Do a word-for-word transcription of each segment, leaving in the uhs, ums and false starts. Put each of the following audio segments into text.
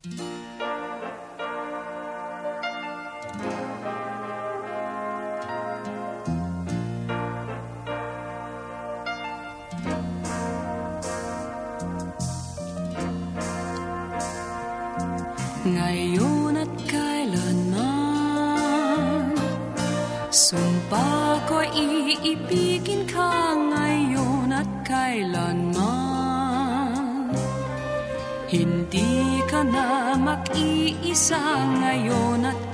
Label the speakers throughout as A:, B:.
A: Ngayon at kailanman, sumpa ko iibigin ka ngayon at kailanman. Hindi ka na mag-iisa ngayon at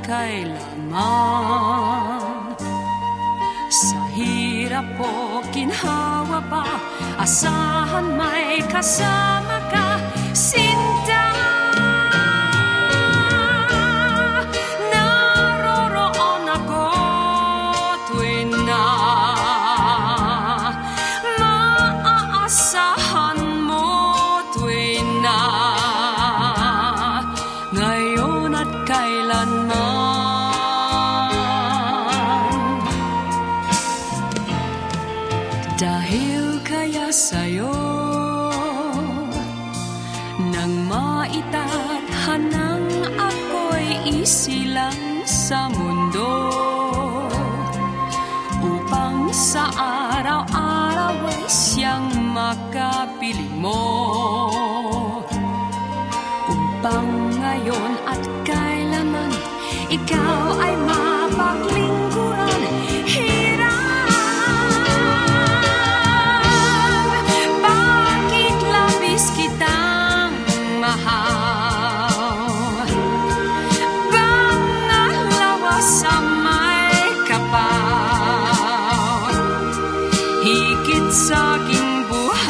A: kailanman. Sa hirap o ginhawa pa, asahan may kasama ka, Sinta. Dahil kaya sa'yo nang maitathanang ako'y isilang sa mundo, upang sa araw-araw ay siyang makapiling mo, upang ngayon at kailanman ikaw ay mapaglingkuran. Sa aking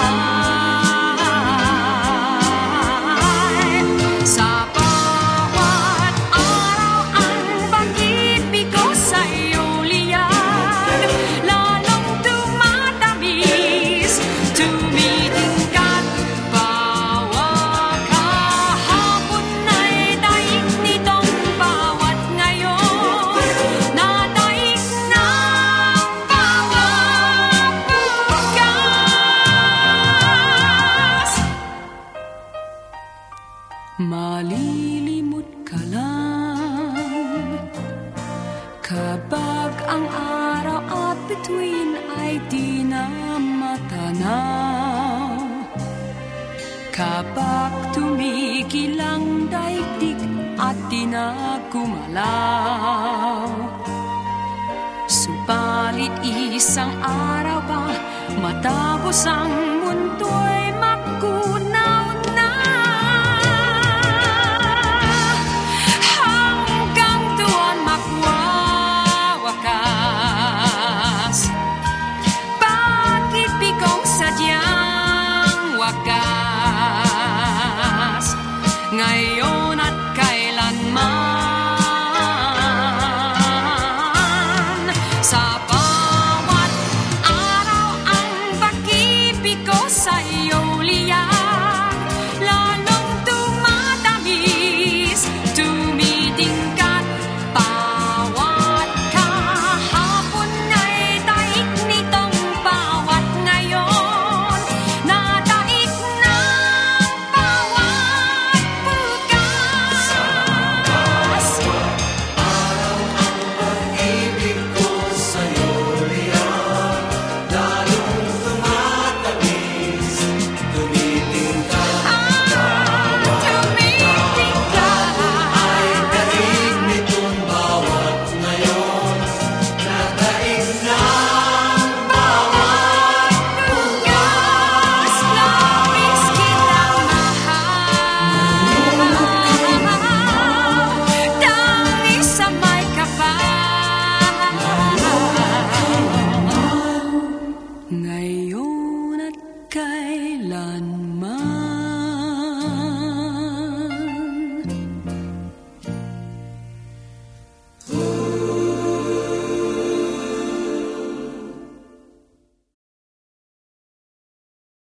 A: buhay, sa bawat araw ang pag-ibig ko sa'yo liyan, lalong tumatamis, tumitingkat, bawat kahapon ay daig nitong bawat ngayon, na daig ng bawat malilimot ka lang kapag ang araw at bituin ay di na matanaw, kapag tumigil ang daigdig at di na gumalaw. Subalit isang araw ba matapos ang mundo'y magkunaw na, ngayon at kailanman.